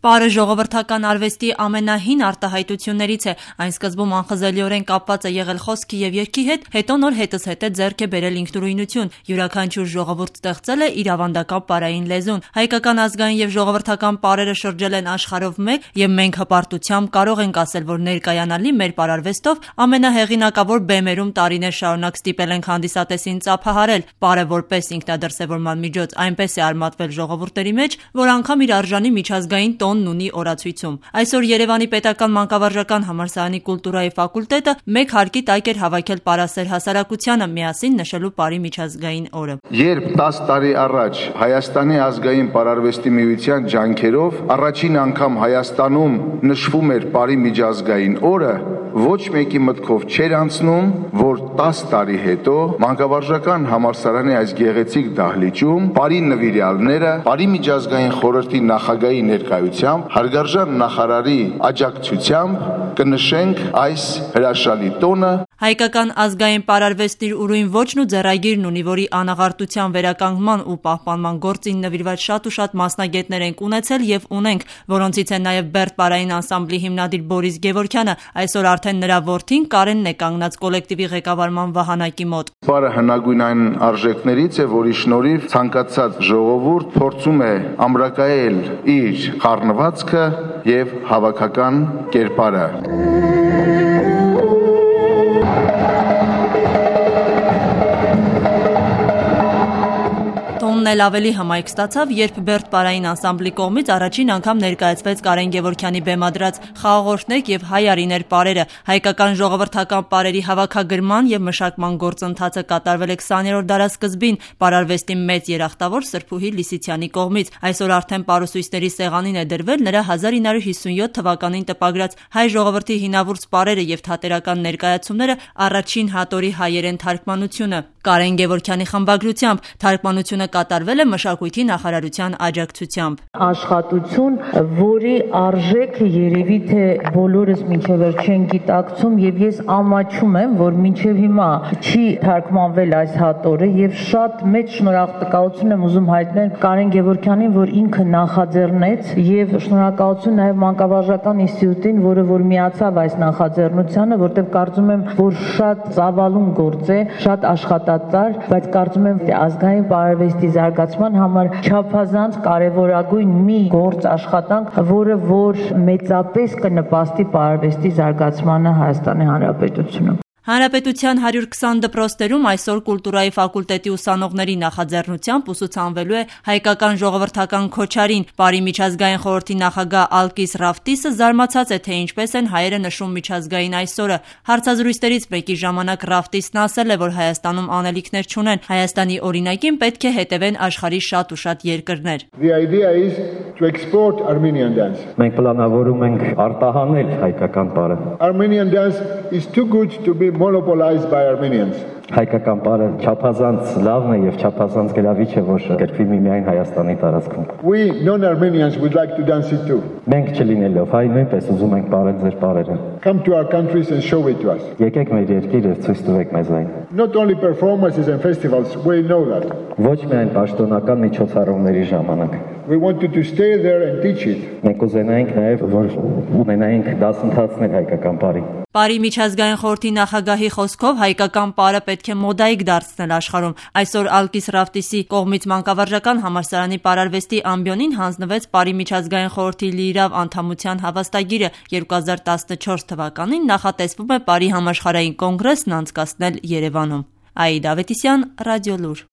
Պարը ժողովրդական արվեստի ամենահին արտահայտություններից է, այն սկզբում անխզելիորեն կապված է եղել խոսքի և երգի հետ, հետո նոր հետզհետե ձեռք է բերել ինքնուրույնություն, յուրաքանչյուր ժողովուրդ ստեղծել է իր ավանդական պարային լեզուն։ Հայկական ազգային և ժողովրդական պարերը շրջել են աշխարհով մեկ, և մենք հպարտությամբ կարող ենք ասել, որ ներկայանալի մեր պարարվեստով ամենահեղինակավոր բեմերում տարիներ շարունակ ստիպել ենք հանդիսատեսին ծափահարել։ Պարը որպես ինքնադրսևորման միջոց այնպես է արմատվել ժողովուրդների մեջ, որ անգամ իր արժանի միջազգային տոնն ունի օրացույցում։ Այսօր Երևանի պետական մանկավարժական համալսարանի կուլտուրայի ֆակուլտետը մեկ հարկի տակ էր հավաքել պարասեր հասարակությանը միասին նշելու պարի միջազգային օրը։ Երբ 10 տարի առաջ Հայաստանի ազգային պարարվեստի միության ջանքերով առաջին անգամ Հայաստանում նշվում էր պարի միջազգային օրը, ոչ մեկի մտքով չէր անցնում, որ 10 տարի հետո մանկավարժական համալսարանի այս գեղեցիկ դահլիճում պարի նվիրյալները պարի միջազգային խորհրդի նախագահի ներկայությամբ հարգարժան նախարարի աջակցությամբ կնշենք այս հրաշալի տոնը։ Հայկական ազգային պարարվեստն իր ուրույն ոճն ու ձեռագիրն ունի, որի անաղարտության վերականգնման ու պահպանման գործին նվիրված շատ ու շատ մասնագետներ ենք ունեցել և ունենք, որոնցից է նաև Բերդ պարային անսամբլի հիմնադիր Բորիս Գևորգյանը, այսօր արդեն նրա որդին Կարենն է կանգնած կոլեկտիվի ղեկավարման վահանակի մոտ։ Պարը հնագույն այն արժեքներից է, որի շնորհիվ ցանկացած ժողովուրդ փորձում է ամրակայել իր խառնվածքը և հավաքական կերպարը։ Տոնն էլ ավելի հմայք ստացավ, երբ Բերդ պարային անսամբլի կողմից առաջին անգամ ներկայացվեց Կարեն Գևորգյանի բեմադրած «Խաղաղորդնեք» և «Հայ արիներ» պարերը։ Հայկական ժողովրդական պարերի հավաքագրման և մշակման գործընթացը կատարվել է 20-րդ դարասկզբին պարարվեստի մեծ երախտավոր Սրփուհի Լիսիցյանի կողմից։ Այսօր արդեն պարուսույցների սեղանին է դրվել նրա 1957 թվականին տպագրած «Հայ ժողովրդի հինավուրց պարերը և թատերական ներկայացումները» առաջին հատորի հայերեն թարգմանությունը։ Կարեն Գևորգյանի խմբագրությամբ թարգմանությունը կատարվել է մշակույթի նախարարության աջակցությամբ։ Աշխատություն, որի արժեքը երևի թե բոլորս մինչև վերջ չեն գիտակցում, և ես ամաչում եմ, որ մինչև հիմա չի թարգմանվել այս հատորը, և շատ մեծ շնորհատկություն եմ ուզում հայտնել Կարեն Գևորգյանին, որ ինքը նախաձեռնեց, և շնորհակալություն նաև մանկավարժական ինստիտուտին, որը որ միացավ այս նախաձեռնությանը, որտեղ կարծում եմ, որ շատ ծավալուն գործ է, շատ աշխատատար, բայց կարծում եմ ազգային պարարվեստի զարգացման համար չափազանց կարևորագույն մի գործ աշխատանք, որը որ մեծապես կնպաստի պարարվեստի զարգացմանը Հայաստանի Հանրապետությունում։ Հանրապետության 120 դպրոցներում այսօր կուլտուրայի ֆակուլտետի ուսանողների նախաձեռնությամբ ուսուցանվելու է հայկական ժողովրդական քոչարին։ Պարի միջազգային խորհրդի նախագահ Ալկիս Ռավտիսը զարմացած է, թե ինչպես են հայերը նշում միջազգային այսօրը։ Հարցազրույցներից մեկի ժամանակ Ռավտիսն ասել է, որ Հայաստանում անելիքներ չունեն, Հայաստանի օրինակին պետք է հետևեն աշխարհի շատ ու շատ երկրներ։ Մենք պլանավորում ենք արտահանել հայկական պարը։ Armenian dance is too good to be monopolized by Armenians. Հայկական պարը չափազանց լավն է և չափազանց գրավիչ է, որ կերպվի միմիայն Հայաստանի տարածքում։ We non-Armenians would like to dance it too. Մենք չլինելով հայ նույնպես ուզում ենք պարել ձեր պարերը։ Come to our countries and show it to us. Եկեք մեր երկիր և ցույց տվեք մեզ այն։ Not only performances and festivals, we know that. Ոչ միայն պաշտոնական միջոցառումների ժամանակ։ We wanted to stay there and teach it. Մենք ուզենայինք նաև, որ ունենայինք դասընթացներ հայկական պարի։ Պարի միջազգային խորհրդի նախագահի խոսքով հայկական պարը պետք է մոդայիկ դարձնել աշխարհում։ Այսօր Ալկիս Ռավտիսի կողմից մանկավարժական համալսարանի պարարվեստի ամբիոնին հանձնվեց Պարի միջազգային խորհրդի լիիրավ անդամության հավաստագիրը։ 2014 թվականին նախատեսվում է Պարի համաշխարհային կոնգրեսն անցկացնել Երևանում։ Աիդա Ավետիսյան, Ռադիոլուր։